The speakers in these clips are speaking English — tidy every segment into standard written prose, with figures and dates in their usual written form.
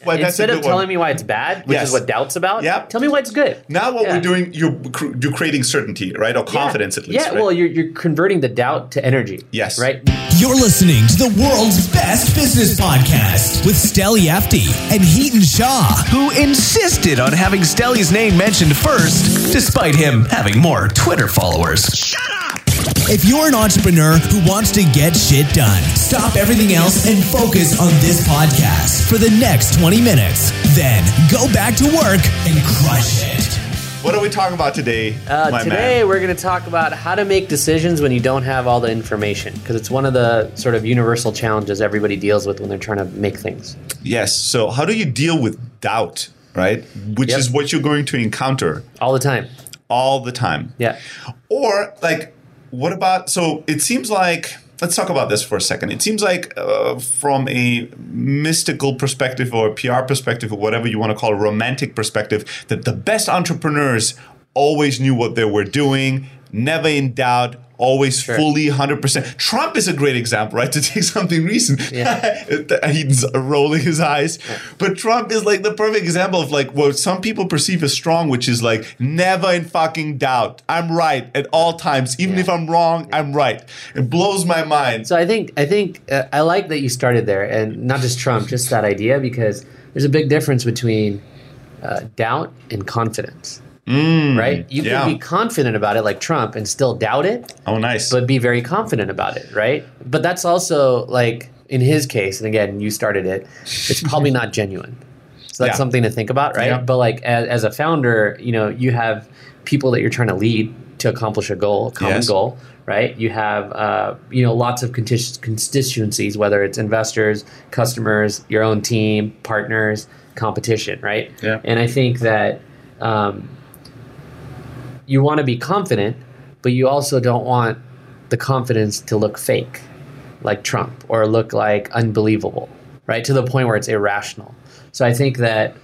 Well, that's Instead a of good one. telling me why it's bad, which Yes. is what doubt's about, Yep. tell me why it's good. Now what Yeah. we're doing, you're creating certainty, right? Or confidence at least. Yeah, right? well, you're converting the doubt to energy. Yes. Right? You're listening to the world's best business podcast with Steli Efti and Heaton Shaw, who insisted on having Steli's name mentioned first, despite him having more Twitter followers. Shut up! If you're an entrepreneur who wants to get shit done, stop everything else and focus on this podcast for the next 20 minutes. Then go back to work and crush it. What are we talking about today, my Today, man? we're going to talk about how to make decisions when you don't have all the information, because it's one of the sort of universal challenges everybody deals with when they're trying to make things. Yes. So how do you deal with doubt, right? Which Yep. is what you're going to encounter All the time. all the time. Yeah. Or like, what about, so it seems like, let's talk about this for a second. It seems like from a mystical perspective or a PR perspective or whatever you want to call a romantic perspective, that the best entrepreneurs always knew what they were doing, never in doubt, always fully 100%. Trump is a great example, right? To take something recent. Yeah. He's rolling his eyes. Yeah. But Trump is like the perfect example of like what some people perceive as strong, which is like never in fucking doubt. I'm right at all times. Even if I'm wrong, I'm right. It blows my mind. So I think I like that you started there, and not just Trump, just that idea, because there's a big difference between doubt and confidence. Right? You can be confident about it like Trump and still doubt it. Oh, nice. But be very confident about it, right? But that's also like in his case, and again, you started it, it's probably not genuine. So that's something to think about, right? Yeah. But like as a founder, you have people that you're trying to lead to accomplish a goal, a common goal, right? You have lots of constituencies, whether it's investors, customers, your own team, partners, competition, right? Yeah. And I think that you want to be confident, but you also don't want the confidence to look fake, like Trump, or look like unbelievable, right? To the point where it's irrational. So I think that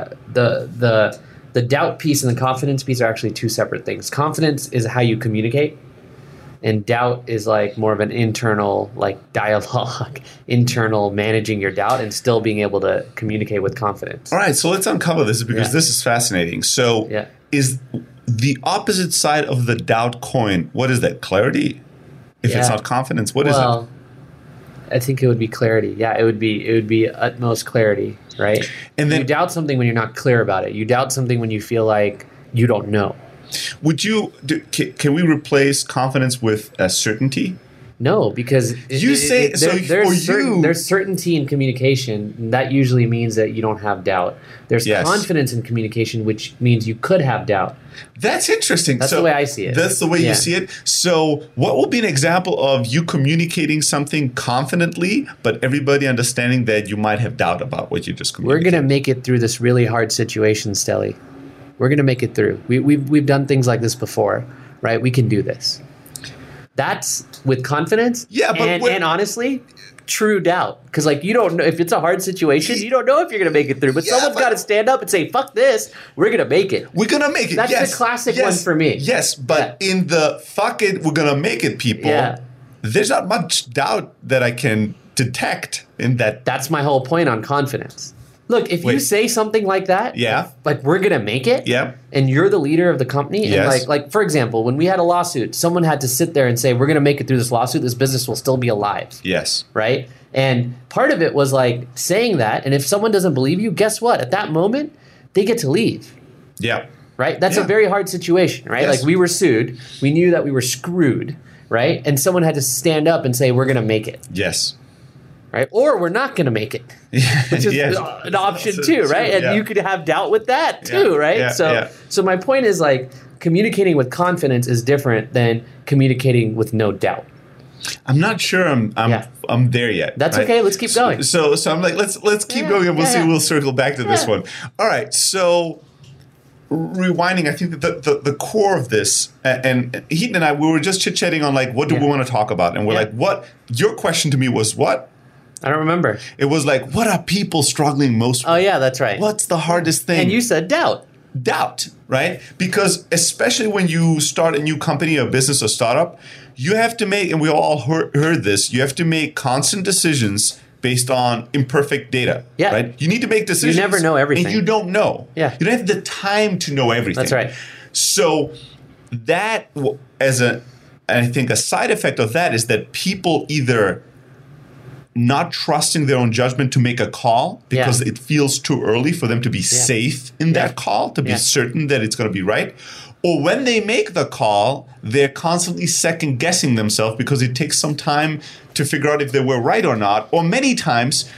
the doubt piece and the confidence piece are actually two separate things. Confidence is how you communicate, and doubt is like more of an internal like dialogue, internal managing your doubt and still being able to communicate with confidence. All right, so let's uncover this because this is fascinating. So is the opposite side of the doubt coin, what is that? Clarity? If it's not confidence, what is it? Well, I think it would be clarity. Yeah, it would be utmost clarity, right? And then you doubt something when you're not clear about it. You doubt something when you feel like you don't know. Would you can we replace confidence with certainty? No, because there's certainty in communication. That usually means that you don't have doubt. There's confidence in communication, which means you could have doubt. That's interesting. That's the way I see it. That's the way you see it. So what will be an example of you communicating something confidently, but everybody understanding that you might have doubt about what you just communicated? We're going to make it through this really hard situation, Steli. We're going to make it through. We've done things like this before, right? We can do this. That's with confidence. Yeah, but and honestly, true doubt. Because like you don't know if it's a hard situation, you don't know if you're going to make it through. But someone's got to stand up and say, "Fuck this, we're going to make it." We're going to make it. That's the classic one for me. Yes, but in the "fuck it, we're going to make it" people, there's not much doubt that I can detect in that. That's my whole point on confidence. Look, if you say something like that, like we're gonna make it, and you're the leader of the company, and like for example, when we had a lawsuit, someone had to sit there and say, "We're gonna make it through this lawsuit. This business will still be alive." Yes, right. And part of it was like saying that, and if someone doesn't believe you, guess what? At that moment, they get to leave. Yeah, right. That's a very hard situation, right? Yes. Like we were sued, we knew that we were screwed, right? And someone had to stand up and say, "We're gonna make it." Yes. Right? Or we're not going to make it, which is an option too, right? And you could have doubt with that too, right? So my point is like communicating with confidence is different than communicating with no doubt. I'm not sure I'm there yet. That's okay. Let's keep going. So I'm like, let's keep going and we'll see. We'll circle back to this one. All right. So rewinding, I think that the core of this, and Heaton and I, we were just chit-chatting on like, what do we want to talk about? And we're like, what? Your question to me was what? I don't remember. It was like, what are people struggling most with? Oh, yeah, that's right. What's the hardest thing? And you said doubt. Doubt, right? Because especially when you start a new company, a business, or startup, you have to make, and we all heard this, you have to make constant decisions based on imperfect data. Yeah. Right? You need to make decisions. You never know everything. And you don't know. Yeah. You don't have the time to know everything. That's right. So that, I think a side effect of that is that people either not trusting their own judgment to make a call because it feels too early for them to be safe in that call, to be certain that it's going to be right. Or when they make the call, they're constantly second guessing themselves because it takes some time to figure out if they were right or not. Or many times,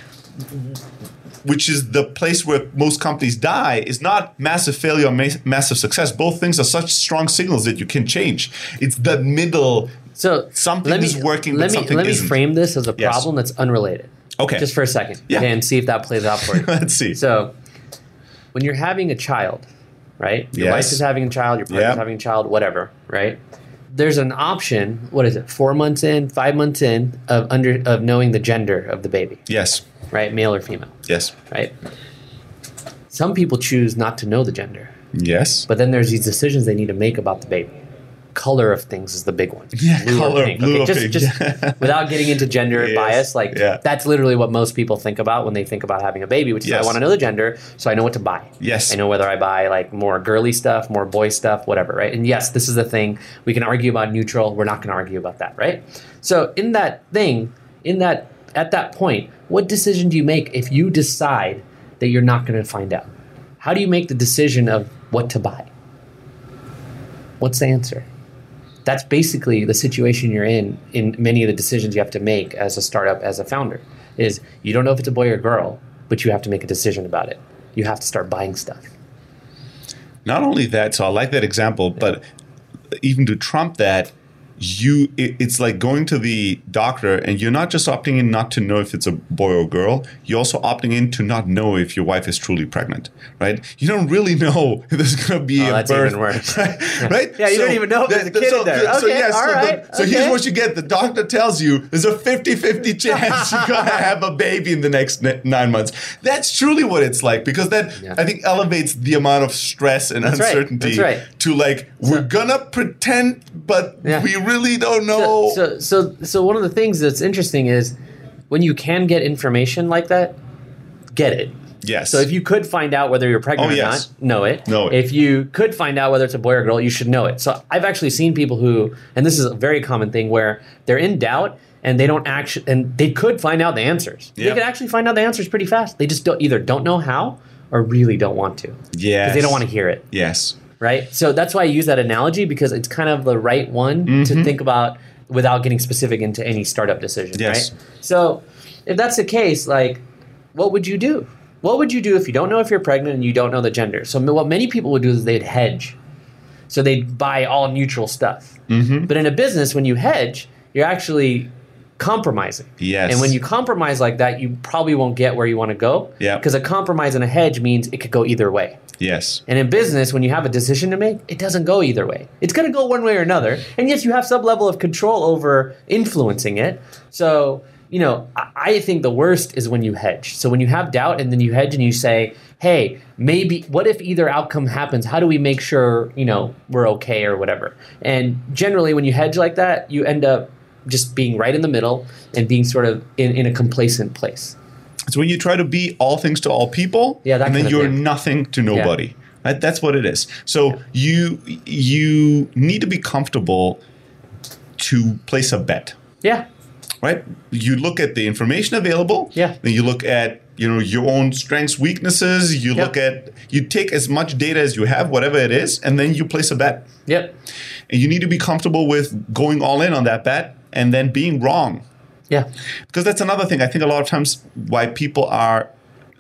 which is the place where most companies die, is not massive failure or massive success. Both things are such strong signals that you can change. It's the middle. So something is working, but something isn't. Let me frame this as a problem that's unrelated. Okay. Just for a second. Yeah. And see if that plays out for you. Let's see. So when you're having a child, right? Your wife is having a child, your partner's having a child, whatever, right? There's an option, 4 months in, 5 months in, of knowing the gender of the baby. Yes. Right? Male or female. Yes. Right? Some people choose not to know the gender. Yes. But then there's these decisions they need to make about the baby. Color of things is the big one. Yeah, color, blue or pink. Just without getting into gender bias, that's literally what most people think about when they think about having a baby, which is I want to know the gender so I know what to buy. Yes. I know whether I buy more girly stuff, more boy stuff, whatever, right? And yes, this is the thing. We can argue about neutral. We're not going to argue about that, right? So in that thing, at that point, what decision do you make if you decide that you're not going to find out? How do you make the decision of what to buy? What's the answer? That's basically the situation you're in many of the decisions you have to make as a startup, as a founder, is you don't know if it's a boy or girl, but you have to make a decision about it. You have to start buying stuff. Not only that, so I like that example, but even to trump that, it's like going to the doctor and you're not just opting in not to know if it's a boy or girl, you're also opting in to not know if your wife is truly pregnant, right? You don't really know if there's going to be a that's birth. Even worse. Right? Yeah, you don't even know if there's a kid in there. So here's what you get. The doctor tells you there's a 50-50 chance you're going to have a baby in the next 9 months. That's truly what it's like, because that, I think, elevates the amount of stress and uncertainty to we're going to pretend, but we really don't know. So one of the things that's interesting is when you can get information like that, get it. Yes. So if you could find out whether you're pregnant or not, know it. Know it. If you could find out whether it's a boy or girl, you should know it. So I've actually seen people who, and this is a very common thing, where they're in doubt and they don't actually, and they could find out the answers. They could actually find out the answers pretty fast. They just either don't know how or really don't want to. Yeah. Because they don't want to hear it. Yes. Right? So that's why I use that analogy, because it's kind of the right one to think about without getting specific into any startup decision, right? So if that's the case, what would you do? What would you do if you don't know if you're pregnant and you don't know the gender? So what many people would do is they'd hedge. So they'd buy all neutral stuff. But in a business, when you hedge, you're actually compromising. Yes. And when you compromise like that, you probably won't get where you want to go. Yeah. Because a compromise and a hedge means it could go either way. Yes. And in business, when you have a decision to make, it doesn't go either way. It's going to go one way or another. And yes, you have some level of control over influencing it. So, I think the worst is when you hedge. So when you have doubt and then you hedge and you say, hey, maybe, what if either outcome happens? How do we make sure, we're okay or whatever? And generally, when you hedge like that, you end up just being right in the middle and being sort of in a complacent place. It's when you try to be all things to all people, and then you're nothing to nobody. Yeah. Right? That's what it is. So you need to be comfortable to place a bet. Yeah. Right? You look at the information available. Yeah. Then you look at your own strengths, weaknesses. You look at, you take as much data as you have, whatever it is, and then you place a bet. Yep. And you need to be comfortable with going all in on that bet and then being wrong. Yeah. Because that's another thing. I think a lot of times why people are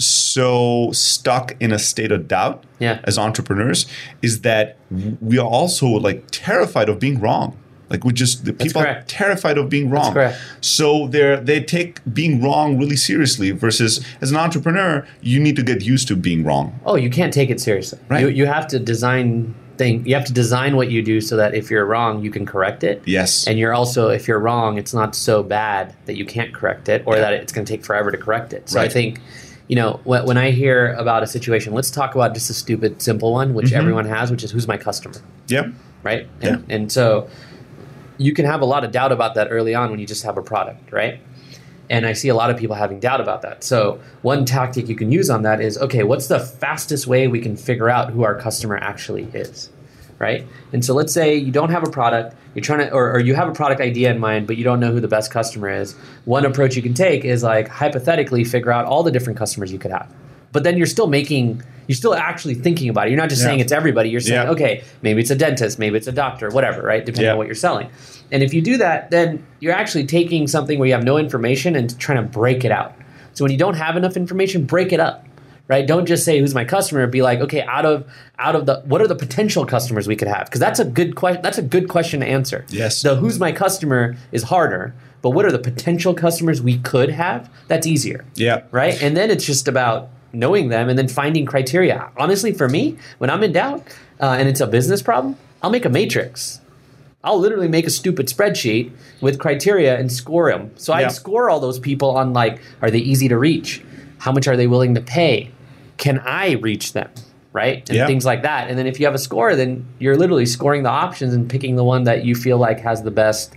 so stuck in a state of doubt as entrepreneurs is that we are also terrified of being wrong. People are terrified of being wrong. That's correct. So they take being wrong really seriously, versus as an entrepreneur, you need to get used to being wrong. Oh, you can't take it seriously. Right. You have to design you have to design what you do so that if you're wrong, you can correct it. Yes. And you're also, if you're wrong, it's not so bad that you can't correct it, or that it's going to take forever to correct it. So I think, when I hear about a situation, let's talk about just a stupid, simple one, which everyone has, which is who's my customer. Yep. Right? And so you can have a lot of doubt about that early on when you just have a product, right? And I see a lot of people having doubt about that. So one tactic you can use on that is, okay, what's the fastest way we can figure out who our customer actually is, right? And so let's say you don't have a product, you're trying to, or you have a product idea in mind, but you don't know who the best customer is. One approach you can take is like hypothetically figure out all the different customers you could have. But then you're still actually thinking about it. You're not just saying it's everybody. You're saying, okay, maybe it's a dentist, maybe it's a doctor, whatever, right? Depending on what you're selling. And if you do that, then you're actually taking something where you have no information and trying to break it out. So when you don't have enough information, break it up, right? Don't just say, who's my customer? Be like, okay, out of the, what are the potential customers we could have? Because that's a good question. That's a good question to answer. Yes. The who's my customer is harder, but what are the potential customers we could have? That's easier. Yeah. Right? And then it's just about knowing them and then finding criteria. Honestly, for me, when I'm in doubt and it's a business problem, I'll make a matrix. I'll literally make a stupid spreadsheet with criteria and score them. So I score all those people on like, are they easy to reach? How much are they willing to pay? Can I reach them? Right? And things like that. And then if you have a score, then you're literally scoring the options and picking the one that you feel like has the best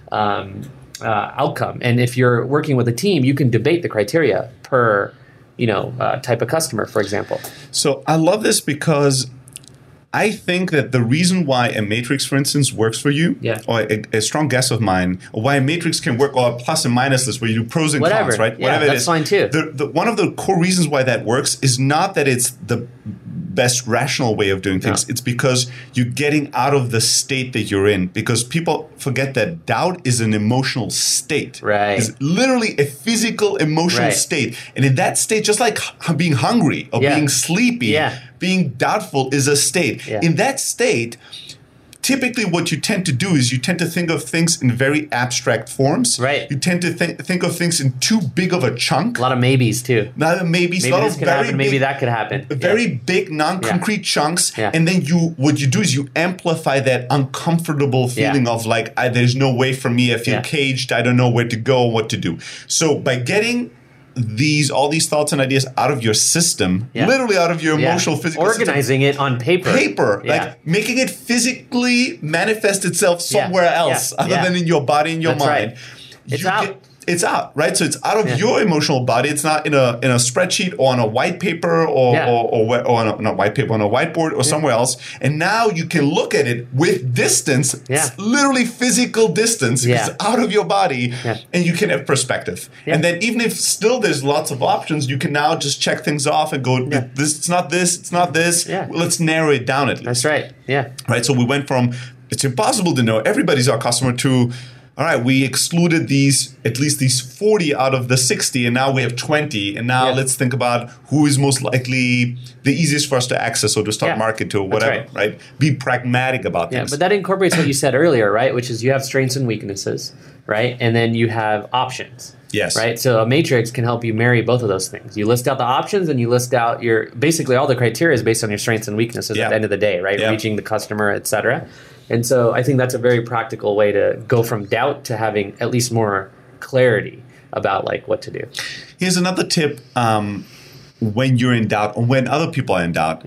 outcome. And if you're working with a team, you can debate the criteria per type of customer, for example. So I love this because I think that the reason why a matrix, for instance, works for you, or a strong guess of mine, or why a matrix can work, or a plus and minus list where you do pros and cons, right? Yeah, Whatever that's fine too. One of the core reasons why that works is not that it's the best rational way of doing things. It's because you're getting out of the state that you're in. Because people forget that doubt is an emotional state. Right. It's literally a physical, emotional state. And in that state, just like being hungry or being sleepy, being doubtful is a state. Yeah. In that state, typically what you tend to do is you tend to think of things in very abstract forms. Right. You tend to think of things in too big of a chunk. A lot of maybes too. Maybe this could happen. Maybe that could happen. Very big, non-concrete chunks. Yeah. And then what you do is you amplify that uncomfortable feeling of like, there's no way for me. I feel caged. I don't know where to go, what to do. So by getting all these thoughts and ideas out of your system, literally out of your emotional, physical organizing system. it on paper. Like making it physically manifest itself somewhere else other than in your body and your mind. Right. It's out, right? So it's out of your emotional body. It's not in a spreadsheet or on a white paper or on a white paper, on a whiteboard or somewhere else. And now you can look at it with distance. It's literally physical distance. It's out of your body and you can have perspective. And then even if still there's lots of options, you can now just check things off and go, this, it's not this, it's not this. Well, let's narrow it down at least. That's right. Yeah. Right. So we went from it's impossible to know everybody's our customer to all right, we excluded at least these 40 out of the 60, and now we have 20. And now let's think about who is most likely the easiest for us to access or to start market to or whatever, right? Be pragmatic about things. But that incorporates what you said earlier, right? Which is you have strengths and weaknesses, right? And then you have options. Yes. Right? So a matrix can help you marry both of those things. You list out the options and you list out basically all the criteria is based on your strengths and weaknesses at the end of the day, right? Reaching the customer, et cetera. And so I think that's a very practical way to go from doubt to having at least more clarity about like what to do. Here's another tip when you're in doubt or when other people are in doubt.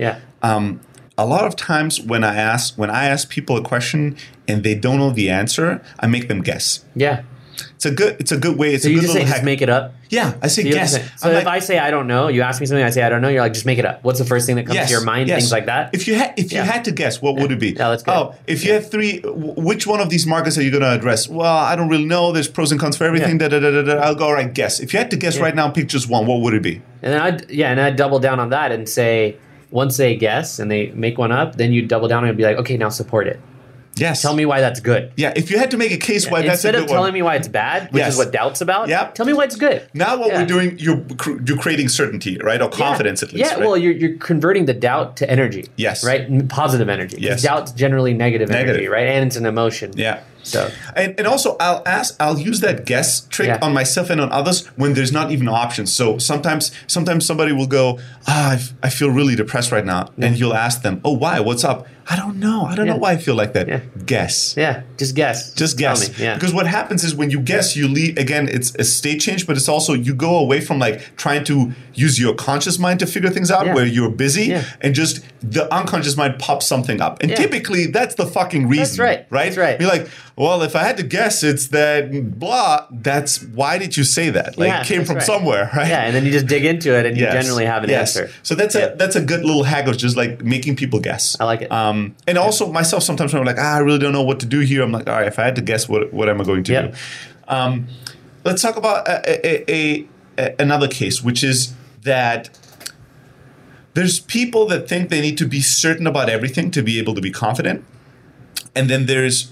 A lot of times when I ask people a question and they don't know the answer, I make them guess. Yeah. It's a good way. It's so a you good just little say hack. just make it up? Yeah, I say guess. So if I say I don't know, you ask me something, I say I don't know, you're like, just make it up. What's the first thing that comes to your mind? Things like that? If you had to guess, what would it be? Yeah, that's good. Oh, if you had three, which one of these markets are you going to address? Well, I don't really know. There's pros and cons for everything. I'll go, all right, guess. If you had to guess right now, pick just one, what would it be? And I'd double down on that and say, once they guess and they make one up, then you double down and be like, okay, now support it. Yes. Tell me why that's good. Yeah, if you had to make a case why that's a good one. Instead of telling me why it's bad, which is what doubt's about, tell me why it's good. Now what we're doing, you're creating certainty, right? Or confidence at least. Yeah, well, you're converting the doubt to energy. Yes. Right? Positive energy. Yes. Doubt's generally negative energy, right? And it's an emotion. Yeah. So and also I'll use that guess trick on myself and on others when there's not even options. So sometimes somebody will go, I feel really depressed right now. And you'll ask them, oh, why? What's up? I don't know. I don't know why I feel like that. Yeah. Guess. Yeah, just guess. Just guess. Tell me. Yeah. Because what happens is when you guess, you leave, again, it's a state change, but it's also you go away from like trying to use your conscious mind to figure things out where you're busy and just the unconscious mind pops something up. And typically that's the fucking reason. That's right. Right? That's right. You're like, well, if I had to guess, it's that blah. That's why did you say that? Like, Yeah, it came that's from right. somewhere, right? Yeah, and then you just dig into it, and you Yes. generally have an Yes. answer. So that's a good little haggle, just like making people guess. I like it. And also myself, sometimes when I'm like, I really don't know what to do here. I'm like, all right, if I had to guess, what am I going to Yep. do? Let's talk about another case, which is that there's people that think they need to be certain about everything to be able to be confident. And then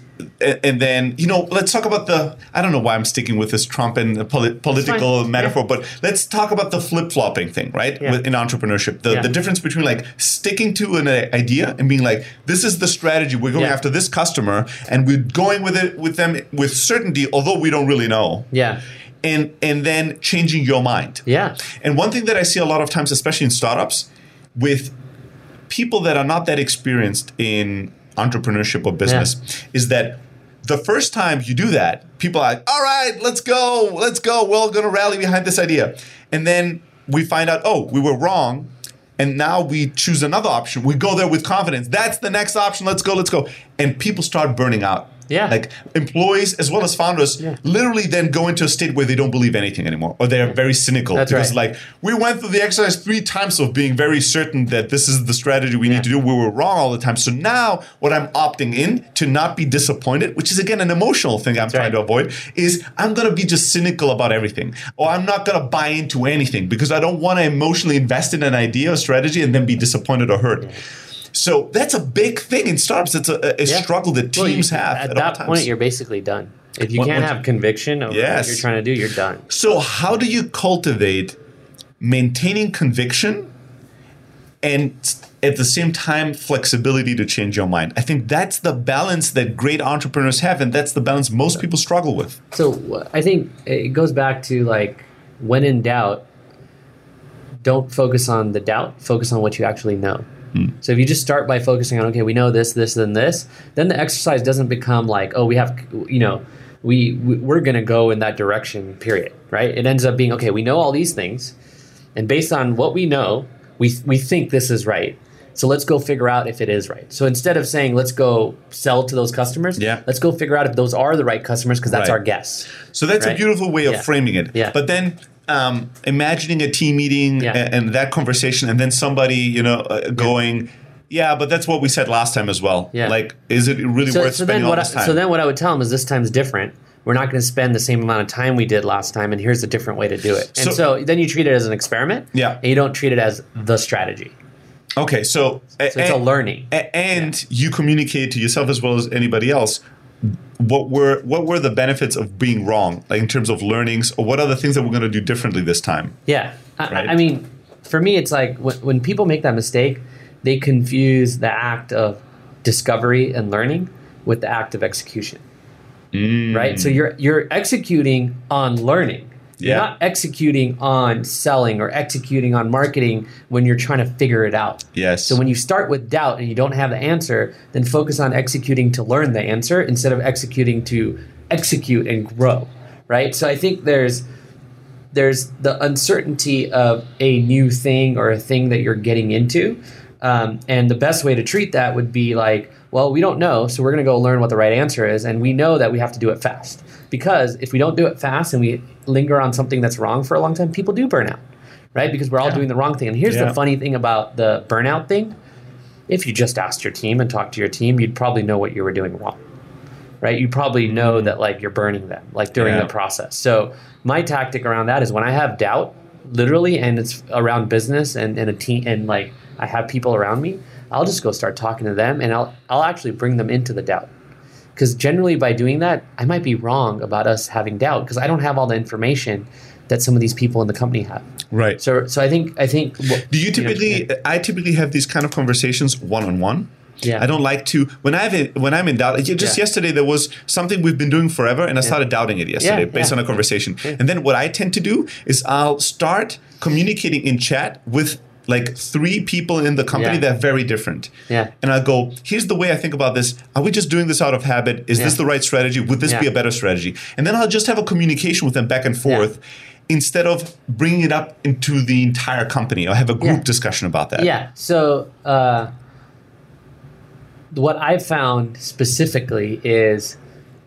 let's talk about I don't know why I'm sticking with this Trump and the political fine. metaphor, Yeah. but let's talk about the flip-flopping thing, right? Yeah. In entrepreneurship. The difference between like sticking to an idea and being like, this is the strategy, we're going Yeah. after this customer and we're going with them with certainty, although we don't really know. Yeah. And then changing your mind. Yeah. And one thing that I see a lot of times, especially in startups, with people that are not that experienced in entrepreneurship or business, is that the first time you do that, people are like, all right, let's go. We're all going to rally behind this idea. And then we find out, oh, we were wrong. And now we choose another option. We go there with confidence. That's the next option. Let's go. And people start burning out. Yeah. Like employees as well as founders literally then go into a state where they don't believe anything anymore, or they're very cynical. That's because right. like we went through the exercise 3 times of being very certain that this is the strategy we need to do. We were wrong all the time. So now what I'm opting in to not be disappointed, which is again an emotional thing I'm trying to avoid, is I'm going to be just cynical about everything. Or I'm not going to buy into anything because I don't want to emotionally invest in an idea or strategy and then be disappointed or hurt. So that's a big thing in startups. It's a struggle that teams have At all that times. point, you're basically done. If you What- can't what- have conviction of what you're trying to do, you're done. So how do you cultivate maintaining conviction and at the same time flexibility to change your mind? I think that's the balance that great entrepreneurs have, and that's the balance most people struggle with. So I think it goes back to like, when in doubt, don't focus on the doubt, focus on what you actually know. So if you just start by focusing on, okay, we know this, and this, then the exercise doesn't become like, oh, we have, we're going to go in that direction, period, right? It ends up being, okay, we know all these things, and based on what we know, we think this is right. So let's go figure out if it is right. So instead of saying, let's go sell to those customers, let's go figure out if those are the right customers, because that's our guess. So that's a beautiful way of framing it. Yeah. But then imagining a team meeting and that conversation, and then somebody, going, yeah, but that's what we said last time as well. Yeah. Like, is it really worth spending all this time? So then what I would tell them is this time's different. We're not going to spend the same amount of time we did last time, and here's a different way to do it. And so then you treat it as an experiment, and you don't treat it as the strategy. Okay, so it's a learning. And you communicate to yourself as well as anybody else what were the benefits of being wrong, like in terms of learnings, or what are the things that we're going to do differently this time? Yeah. Right? I mean, for me, it's like when people make that mistake, they confuse the act of discovery and learning with the act of execution. Right? So you're executing on learning. You're not executing on selling or executing on marketing when you're trying to figure it out. Yes. So when you start with doubt and you don't have the answer, then focus on executing to learn the answer instead of executing to execute and grow. Right? So I think there's the uncertainty of a new thing or a thing that you're getting into. And the best way to treat that would be like, well, we don't know, so we're going to go learn what the right answer is. And we know that we have to do it fast. Because if we don't do it fast and we linger on something that's wrong for a long time, people do burn out, right? Because we're all doing the wrong thing. And here's the funny thing about the burnout thing. If you just asked your team and talked to your team, you'd probably know what you were doing wrong, right? You probably know that like you're burning them, like during the process. So my tactic around that is when I have doubt, literally, and it's around business and a team, and like I have people around me, I'll just go start talking to them, and I'll actually bring them into the doubt. Because generally by doing that, I might be wrong about us having doubt because I don't have all the information that some of these people in the company have. Right. So I think. Do you typically? I typically have these kind of conversations one-on-one. Yeah. I don't like to when I'm in doubt. Just yesterday there was something we've been doing forever, and I started doubting it yesterday based on a conversation. Yeah. And then what I tend to do is I'll start communicating in chat with like 3 people in the company that are very different. Yeah. And I go, here's the way I think about this. Are we just doing this out of habit? Is this the right strategy? Would this be a better strategy? And then I'll just have a communication with them back and forth instead of bringing it up into the entire company. I'll have a group discussion about that. Yeah. So what I've found specifically is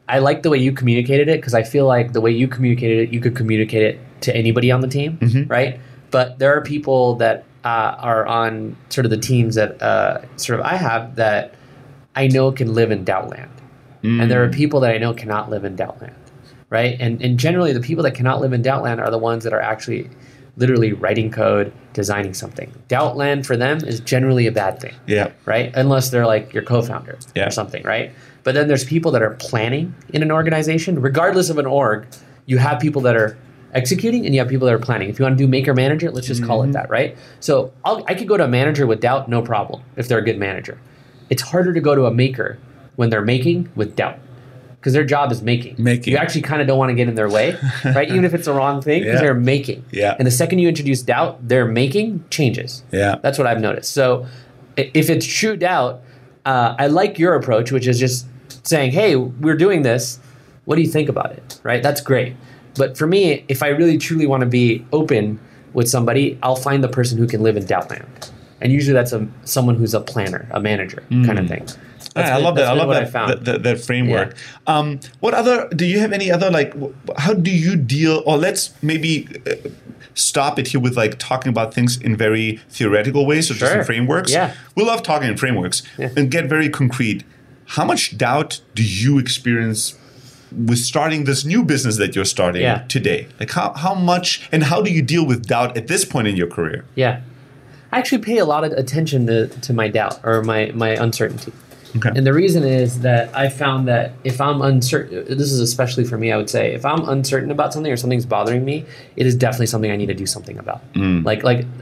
I like the way you communicated it because I feel like the way you communicated it, you could communicate it to anybody on the team, right? But there are people that are on sort of the teams that sort of I have that I know can live in Doubtland. And there are people that I know cannot live in Doubtland, right? And generally the people that cannot live in Doubtland are the ones that are actually literally writing code, designing something. Doubtland for them is generally a bad thing, right? Unless they're like your co-founder or something, right? But then there's people that are planning in an organization. Regardless of an org, you have people that are executing and you have people that are planning. If you want to do maker manager, let's just call it that, right? So I could go to a manager with doubt, no problem, if they're a good manager. It's harder to go to a maker when they're making with doubt because their job is making. You actually kind of don't want to get in their way, right? Even if it's the wrong thing because they're making. And the second you introduce doubt, their making changes. That's what I've noticed. So if it's true doubt, I like your approach, which is just saying, hey, we're doing this. What do you think about it, right? That's great. But for me, if I really truly want to be open with somebody, I'll find the person who can live in Doubtland. And usually that's someone who's a planner, a manager kind of thing. I love that. I love that framework. Do you have any other, like, how do you deal, or let's maybe stop it here with like talking about things in very theoretical ways, or just in frameworks. We love talking in frameworks and get very concrete. How much doubt do you experience with starting this new business that you're starting today? Like how much, and how do you deal with doubt at this point in your career? I actually pay a lot of attention to my doubt or my uncertainty. And the reason is that I found that if I'm uncertain, this is especially for me, I would say, if I'm uncertain about something or something's bothering me, it is definitely something I need to do something about. Like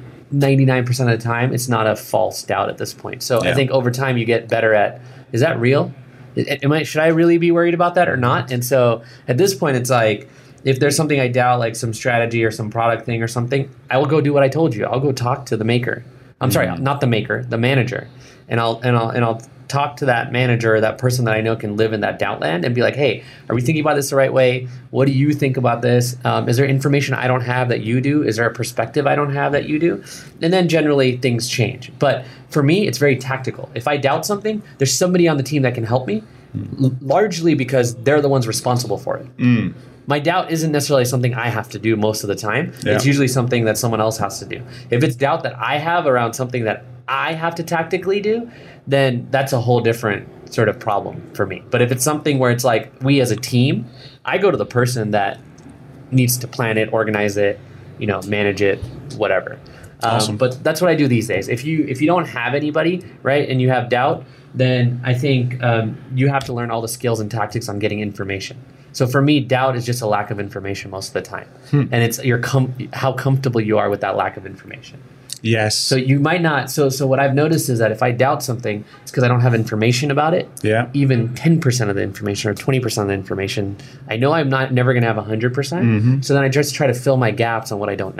99% of the time, it's not a false doubt at this point. So I think over time you get better at, is that real? Should I really be worried about that or not? And so at this point, it's like, if there's something I doubt, like some strategy or some product thing or something, I will go do what I told you. I'll go talk to the maker. I'm sorry, not the maker, the manager. And I'll talk to that manager or that person that I know can live in that doubt land and be like, hey, are we thinking about this the right way? What do you think about this? Is there information I don't have that you do? Is there a perspective I don't have that you do? And then generally things change. But for me, it's very tactical. If I doubt something, there's somebody on the team that can help me, largely because they're the ones responsible for it. My doubt isn't necessarily something I have to do most of the time. It's usually something that someone else has to do. If it's doubt that I have around something that I have to tactically do, then that's a whole different sort of problem for me. But if it's something where it's like we as a team, I go to the person that needs to plan it, organize it, manage it, whatever. Awesome. But that's what I do these days. If you don't have anybody, right, and you have doubt, then I think you have to learn all the skills and tactics on getting information. So for me, doubt is just a lack of information most of the time. And it's how comfortable you are with that lack of information. Yes. So you might not. So what I've noticed is that if I doubt something, it's because I don't have information about it. Even 10% of the information or 20% of the information, I know I'm never going to have 100%. So then I just try to fill my gaps on what I don't know.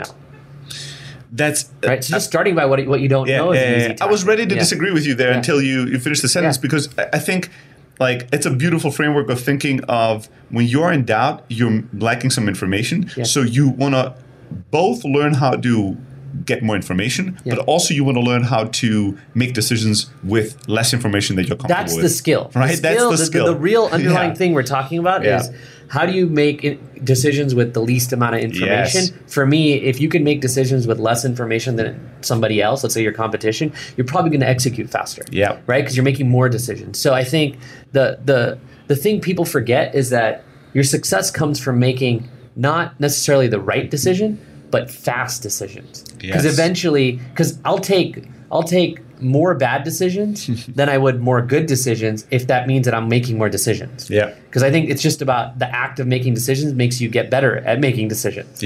That's right. So just starting by what you don't know is an easy task. I was ready to disagree with you there until you finished the sentence because I think like it's a beautiful framework of thinking of when you're in doubt, you're lacking some information. So you want to both learn how to get more information, but also you want to learn how to make decisions with less information that you're comfortable with. That's the skill. Right? That's the skill. The real underlying thing we're talking about is how do you make decisions with the least amount of information? For me, if you can make decisions with less information than somebody else, let's say your competition, you're probably going to execute faster. Right? Because you're making more decisions. So I think the thing people forget is that your success comes from making not necessarily the right decision, but fast decisions. Because eventually, I'll take more bad decisions than I would more good decisions if that means that I'm making more decisions. Because I think it's just about the act of making decisions makes you get better at making decisions.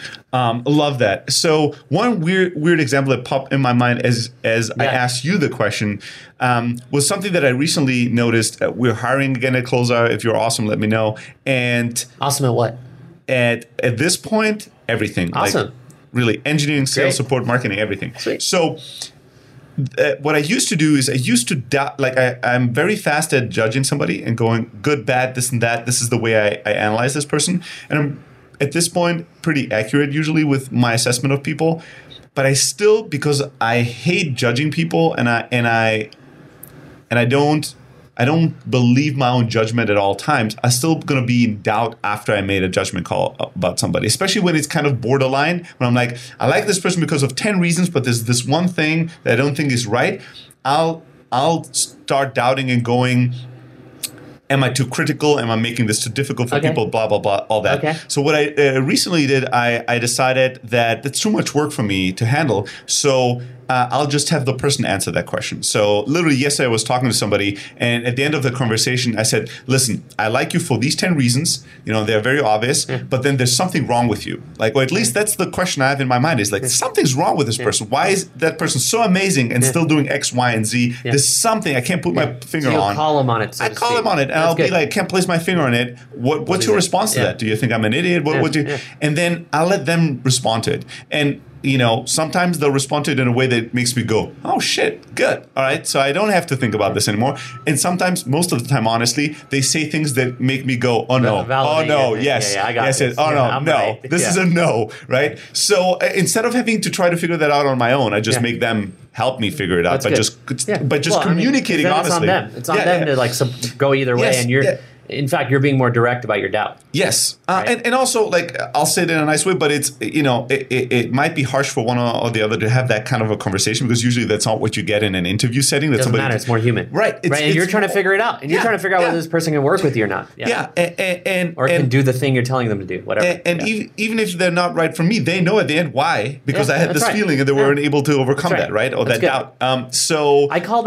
Love that. So one weird example that popped in my mind as I asked you the question was something that I recently noticed. We're hiring again at Closer. If you're awesome, let me know. And awesome at what? At this point, everything. Awesome. Like, really, engineering, sales, support, marketing, everything. Sweet. So what I used to do is I'm very fast at judging somebody and going good, bad, this and that. This is the way I analyze this person. And I'm, at this point, pretty accurate usually with my assessment of people. But I still, because I hate judging people and I I don't believe my own judgment at all times, I'm still going to be in doubt after I made a judgment call about somebody, especially when it's kind of borderline, when I'm like, I like this person because of 10 reasons, but there's this one thing that I don't think is right. I'll start doubting and going, am I too critical? Am I making this too difficult for people? Blah, blah, blah, all that. Okay. So what I recently did, I decided that it's too much work for me to handle. So I'll just have the person answer that question. So literally yesterday I was talking to somebody, and at the end of the conversation, I said, listen, I like you for these 10 reasons. They're very obvious, but then there's something wrong with you. Like, or at least that's the question I have in my mind is like, something's wrong with this person. Why is that person so amazing and still doing X, Y, and Z? There's something I can't put my finger so on. Call him on it. So I call him on it, and I'll be like, can't place my finger on it. What's your response to that? Do you think I'm an idiot? What do you? And then I'll let them respond to it. And sometimes they'll respond to it in a way that makes me go, oh shit, good. All right. So I don't have to think about this anymore. And sometimes, most of the time, honestly, they say things that make me go, oh no, oh no, yes. I got yes, this. oh no, I'm no. right. This is a no, right? So instead of having to try to figure that out on my own, I just make them help me figure it out. That's But just communicating honestly. It's on them to like go either way. Yes, and you're in fact, you're being more direct about your doubt. Yes. Right? And also, like, I'll say it in a nice way, but it's, it might be harsh for one or the other to have that kind of a conversation, because usually that's not what you get in an interview setting. That doesn't matter. It's more human. Right. And you're trying to figure it out. And you're trying to figure out whether this person can work with you or not. Or can do the thing you're telling them to do, whatever. Even if they're not right for me, they know at the end why. Because I had this feeling and they weren't able to overcome that, right? Or that doubt. So I call